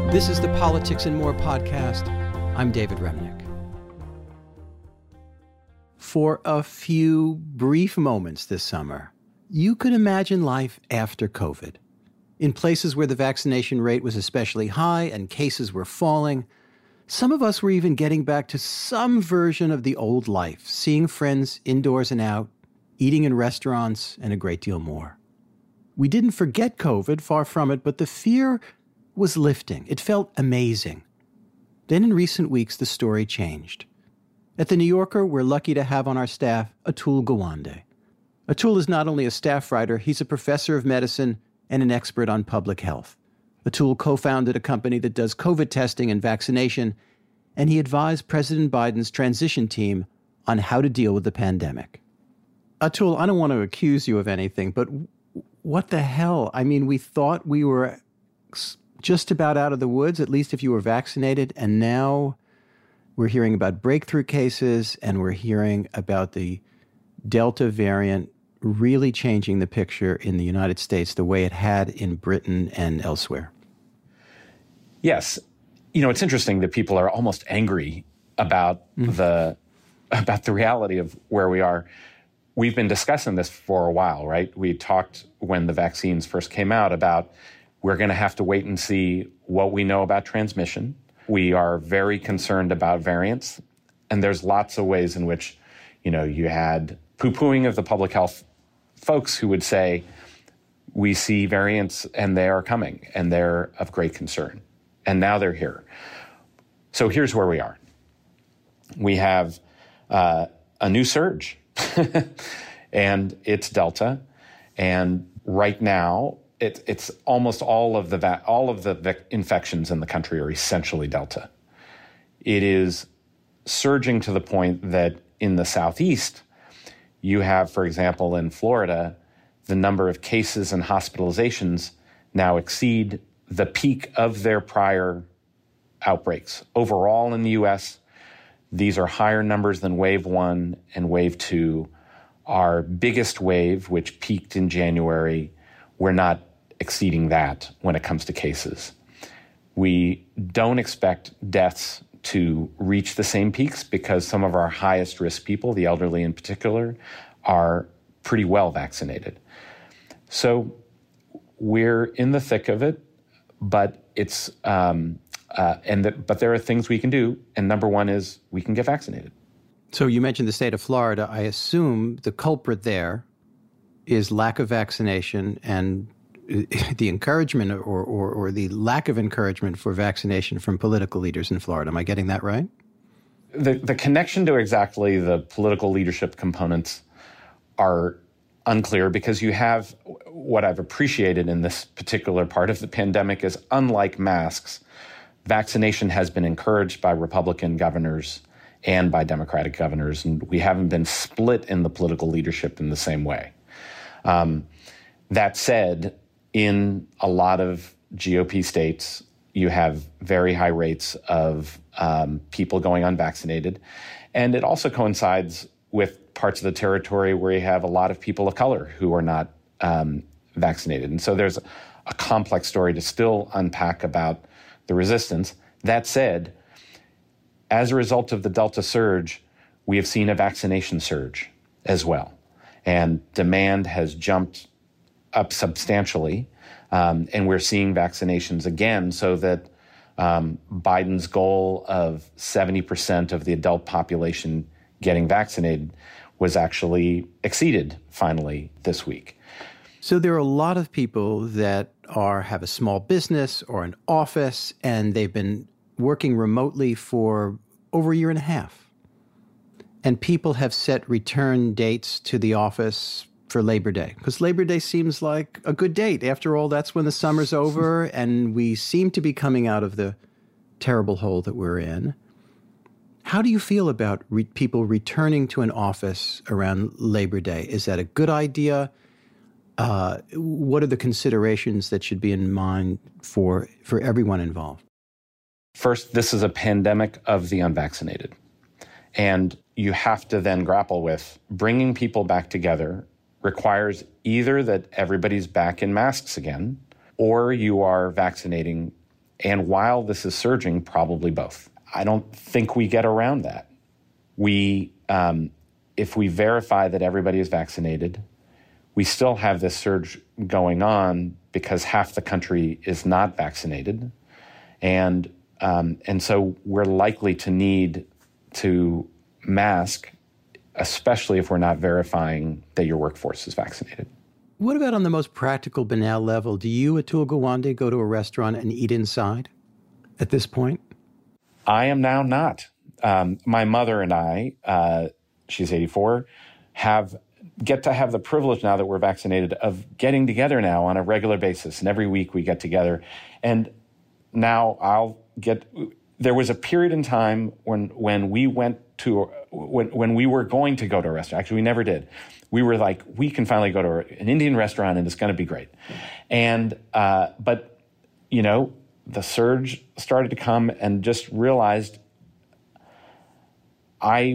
This is the Politics and More podcast. I'm David Remnick. For a few brief moments this summer, you could imagine life after COVID. In places where the vaccination rate was especially high and cases were falling, some of us were even getting back to some version of the old life, seeing friends indoors and out, eating in restaurants, and a great deal more. We didn't forget COVID, far from it, but the fear was lifting. It felt amazing. Then in recent weeks, the story changed. At The New Yorker, we're lucky to have on our staff Atul Gawande. Atul is not only a staff writer, he's a professor of medicine and an expert on public health. Atul co-founded a company that does COVID testing and vaccination, and he advised President Biden's transition team on how to deal with the pandemic. Atul, I don't want to accuse you of anything, but what the hell? I mean, we thought we were just about out of the woods, at least if you were vaccinated, and now we're hearing about breakthrough cases, and we're hearing about the Delta variant really changing the picture in the United States the way it had in Britain and elsewhere. Yes. You know, it's interesting that people are almost angry about the reality of where we are. We've been discussing this for a while, right? We talked when the vaccines first came out about we're going to have to wait and see what we know about transmission. We are very concerned about variants. And there's lots of ways in which, you know, you had poo-pooing of the public health folks who would say, we see variants and they are coming and they're of great concern. And now they're here. So here's where we are. We have a new surge, and it's Delta. And right now, it's almost all of the infections in the country are essentially Delta. It is surging to the point that in the Southeast, you have, for example, in Florida, the number of cases and hospitalizations now exceed the peak of their prior outbreaks. Overall in the U.S., these are higher numbers than wave 1 and wave 2. Our biggest wave, which peaked in January, we're not exceeding that when it comes to cases. We don't expect deaths to reach the same peaks because some of our highest risk people, the elderly in particular, are pretty well vaccinated. So we're in the thick of it, but it's but there are things we can do, and number one is we can get vaccinated. So you mentioned the state of Florida. I assume the culprit there is lack of vaccination and the encouragement or the lack of encouragement for vaccination from political leaders in Florida. Am I getting that right? The connection to exactly the political leadership components are unclear because you have what I've appreciated in this particular part of the pandemic is unlike masks, vaccination has been encouraged by Republican governors and by Democratic governors, and we haven't been split in the political leadership in the same way. That said, in a lot of GOP states, you have very high rates of people going unvaccinated. And it also coincides with parts of the territory where you have a lot of people of color who are not vaccinated. And so there's a complex story to still unpack about the resistance. That said, as a result of the Delta surge, we have seen a vaccination surge as well. And demand has jumped up substantially. And we're seeing vaccinations again so that Biden's goal of 70% of the adult population getting vaccinated was actually exceeded finally this week. So there are a lot of people that have a small business or an office, and they've been working remotely for over a year and a half. And people have set return dates to the office for Labor Day, because Labor Day seems like a good date. After all, that's when the summer's over, and we seem to be coming out of the terrible hole that we're in. How do you feel about people returning to an office around Labor Day? Is that a good idea? What are the considerations that should be in mind for everyone involved? First, this is a pandemic of the unvaccinated. And you have to then grapple with bringing people back together requires either that everybody's back in masks again, or you are vaccinating And while this is surging, probably both. I don't think we get around that. If we verify that everybody is vaccinated, we still have this surge going on because half the country is not vaccinated. And so we're likely to need to mask, especially if we're not verifying that your workforce is vaccinated. What about on the most practical, banal level? Do you, Atul Gawande, go to a restaurant and eat inside at this point? I am now not. My mother and I, she's 84, get to have the privilege now that we're vaccinated of getting together now on a regular basis. And every week we get together. And now there was a period in time when we went to, when we were going to go to a restaurant. Actually, we never did. We were like, we can finally go to an Indian restaurant and it's going to be great. And, but, the surge started to come and just realized I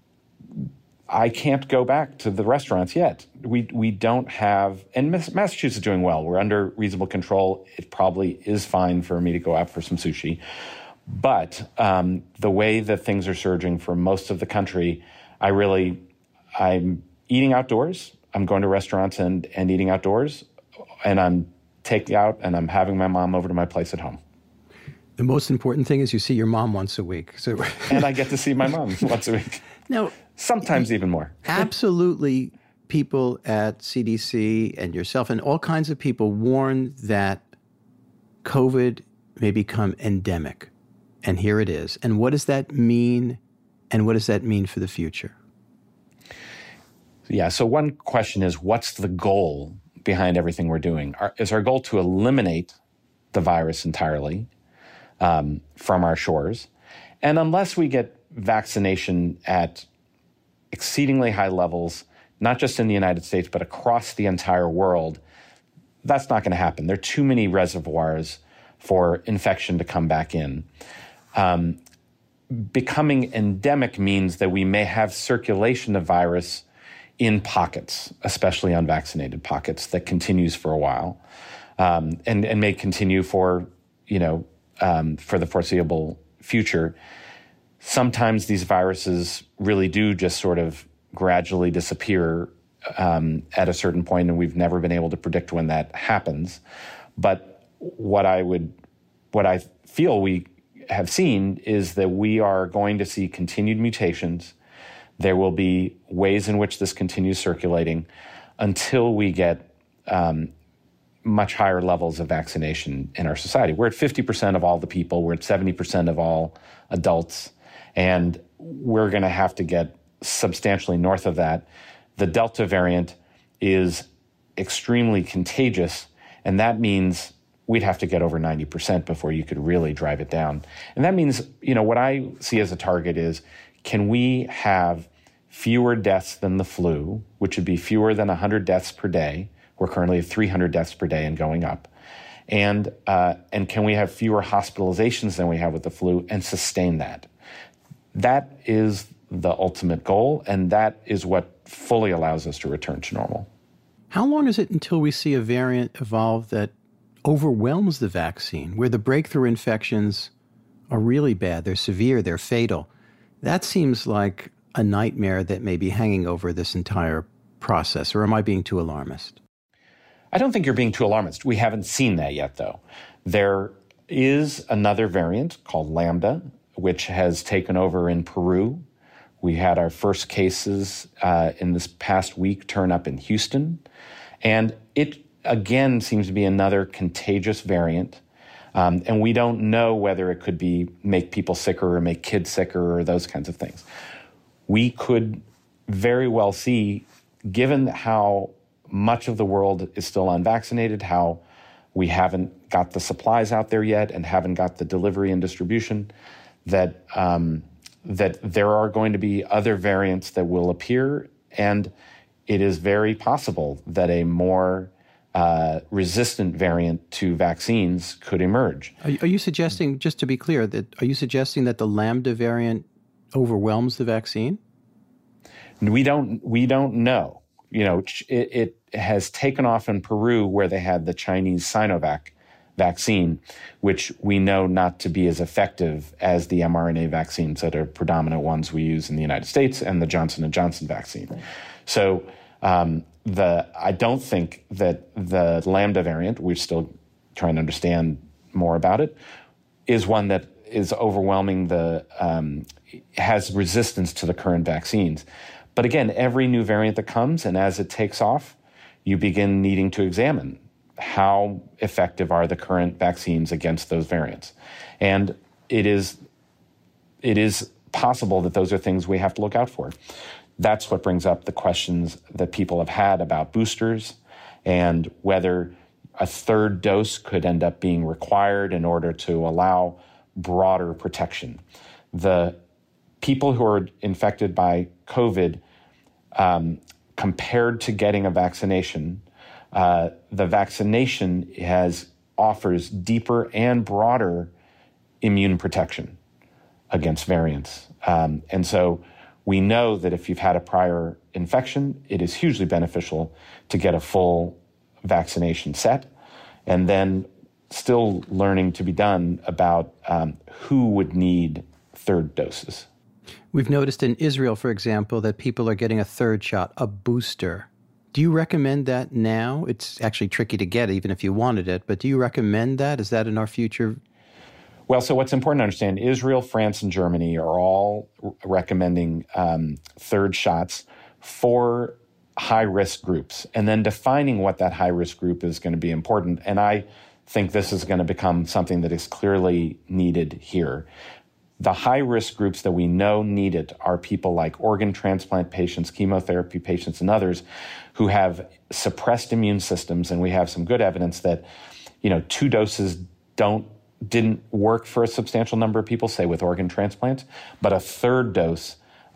can't go back to the restaurants yet. We don't have, and Massachusetts is doing well. We're under reasonable control. It probably is fine for me to go out for some sushi. But the way that things are surging for most of the country, I'm eating outdoors. I'm going to restaurants and eating outdoors. And I'm taking out and I'm having my mom over to my place at home. The most important thing is you see your mom once a week. And I get to see my mom once a week. Now, sometimes even more. Absolutely. People at CDC and yourself and all kinds of people warn that COVID may become endemic. And here it is. And what does that mean? And what does that mean for the future? Yeah. So one question is, what's the goal behind everything we're doing? Is our goal to eliminate the virus entirely from our shores? And unless we get vaccination at exceedingly high levels, not just in the United States, but across the entire world, that's not going to happen. There are too many reservoirs for infection to come back in. Becoming endemic means that we may have circulation of virus in pockets, especially unvaccinated pockets, that continues for a while, and may continue for the foreseeable future. Sometimes these viruses really do just sort of gradually disappear at a certain point, and we've never been able to predict when that happens. But what I feel we have seen is that we are going to see continued mutations. There will be ways in which this continues circulating until we get much higher levels of vaccination in our society. We're at 50% of all the people. We're at 70% of all adults. And we're going to have to get substantially north of that. The Delta variant is extremely contagious, and that means we'd have to get over 90% before you could really drive it down. And that means, what I see as a target is, can we have fewer deaths than the flu, which would be fewer than 100 deaths per day? We're currently at 300 deaths per day and going up. And can we have fewer hospitalizations than we have with the flu and sustain that? That is the ultimate goal, and that is what fully allows us to return to normal. How long is it until we see a variant evolve that overwhelms the vaccine, where the breakthrough infections are really bad, they're severe, they're fatal? That seems like a nightmare that may be hanging over this entire process, or am I being too alarmist? I don't think you're being too alarmist. We haven't seen that yet, though. There is another variant called Lambda, which has taken over in Peru. We had our first cases in this past week turn up in Houston. And it, again, seems to be another contagious variant. And we don't know whether it could make people sicker or make kids sicker or those kinds of things. We could very well see, given how much of the world is still unvaccinated, how we haven't got the supplies out there yet and haven't got the delivery and distribution, that there are going to be other variants that will appear, and it is very possible that a more resistant variant to vaccines could emerge. Are you suggesting, just to be clear, are you suggesting that the Lambda variant overwhelms the vaccine? We don't know. It has taken off in Peru, where they had the Chinese Sinovac vaccine, which we know not to be as effective as the mRNA vaccines that are predominant ones we use in the United States and the Johnson & Johnson vaccine. Right. So I don't think that the Lambda variant, we're still trying to understand more about it, is one that is overwhelming has resistance to the current vaccines. But again, every new variant that comes, and as it takes off, you begin needing to examine how effective are the current vaccines against those variants. And it is possible that those are things we have to look out for. That's what brings up the questions that people have had about boosters and whether a third dose could end up being required in order to allow broader protection. The people who are infected by COVID, compared to getting a vaccination, the vaccination offers deeper and broader immune protection against variants. And so we know that if you've had a prior infection, it is hugely beneficial to get a full vaccination set, and then still learning to be done about who would need third doses. We've noticed in Israel, for example, that people are getting a third shot, a booster. Do you recommend that now? It's actually tricky to get even if you wanted it, but do you recommend that? Is that in our future? Well, so what's important to understand, Israel, France, and Germany are all recommending third shots for high-risk groups, and then defining what that high-risk group is going to be important. And I think this is going to become something that is clearly needed here. The high-risk groups that we know need it are people like organ transplant patients, chemotherapy patients, and others who have suppressed immune systems. And we have some good evidence that, 2 doses didn't work for a substantial number of people, say with organ transplants, but a third dose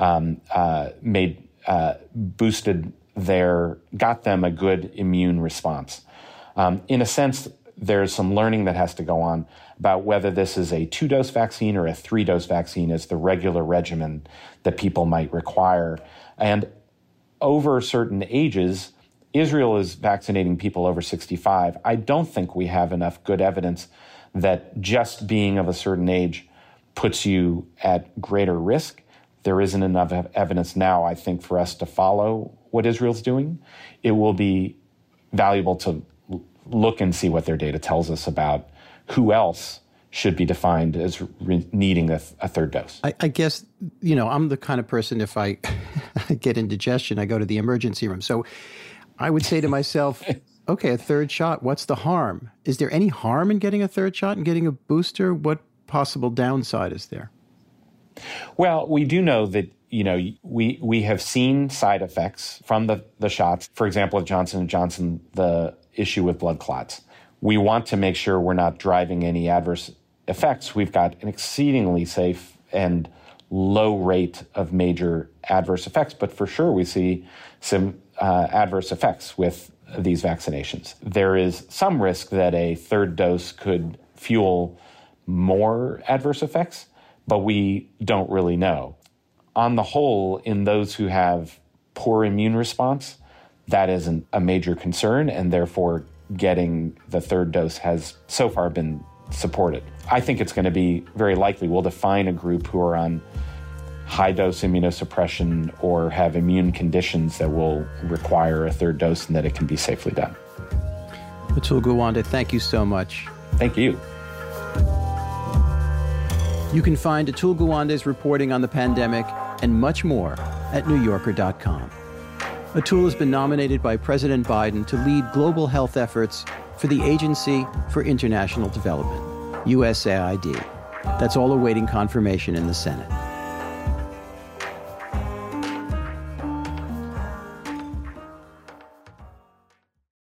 got them a good immune response. In a sense, there's some learning that has to go on about whether this is a 2-dose vaccine or a 3-dose vaccine as the regular regimen that people might require. And over certain ages, Israel is vaccinating people over 65. I don't think we have enough good evidence that just being of a certain age puts you at greater risk. There isn't enough evidence now, I think, for us to follow what Israel's doing. It will be valuable to look and see what their data tells us about who else should be defined as needing a third dose. I guess, I'm the kind of person, if I get indigestion, I go to the emergency room. So I would say to myself, okay, a third shot, what's the harm? Is there any harm in getting a third shot and getting a booster? What possible downside is there? Well, we do know that, we have seen side effects from the shots. For example, with Johnson & Johnson, the issue with blood clots. We want to make sure we're not driving any adverse effects. We've got an exceedingly safe and low rate of major adverse effects, but for sure we see some adverse effects with these vaccinations. There is some risk that a third dose could fuel more adverse effects, but we don't really know. On the whole, in those who have poor immune response, that isn't a major concern, and therefore getting the third dose has so far been supported. I think it's going to be very likely we'll define a group who are on high-dose immunosuppression or have immune conditions that will require a third dose and that it can be safely done. Atul Gawande, thank you so much. Thank you. You can find Atul Gawande's reporting on the pandemic and much more at NewYorker.com. Atul has been nominated by President Biden to lead global health efforts for the Agency for International Development, USAID. That's all awaiting confirmation in the Senate.